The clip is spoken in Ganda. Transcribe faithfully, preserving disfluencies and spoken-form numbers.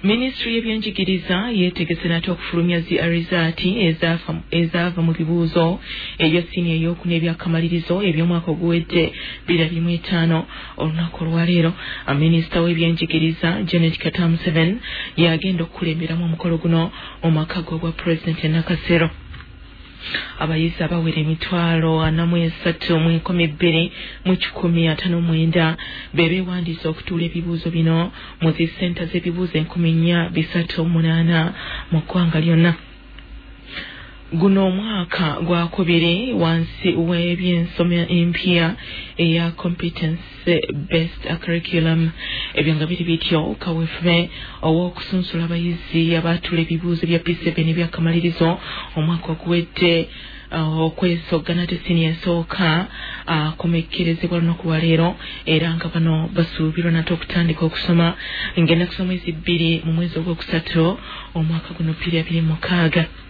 Ministry y'ebyenjigiriza yeetegese nate okufulumya zi arizaati ezaava ezaava mu bibuuzo ebya siniya ey'okuna ebyakamalirizo eby'omwaka oguwedde bbiri abiri mu etaano olunaku olwaleero minisita w'ebyenjigiriza Janet Katamuseveni yagenda okukulemberamu omukolo guno mu maka g'obwa pulezidenti e Nakasero. Abayizi abawera emitwalo ana mu esatu mu enkumi bbiri mu kikumi ataano mu mwenda be beewandiisa okutuula ebibuuzo bino mu zi senta z'ebibuuzo enkumi nnya bisatu munaana mu ggwanga lyonna. Guno omwaka gwakubiri wansi w'ebyensoma empya eya competence based curriculum. Ebyo nga biri bityo kaweefube ow'okusunsula abayizi abaatula ebibuuzo bya P seven ebyakamalirizo omwaka oguwedde okwesogana te siniya esooka akomekkerezebwa lunaku lwaleero era nga bano basuubirwa nate okutandika okusoma ngenda kusoma mwezi bbiri mu mwezi ogwokusatu omwaka guno bbiri abiri mu mukaaga.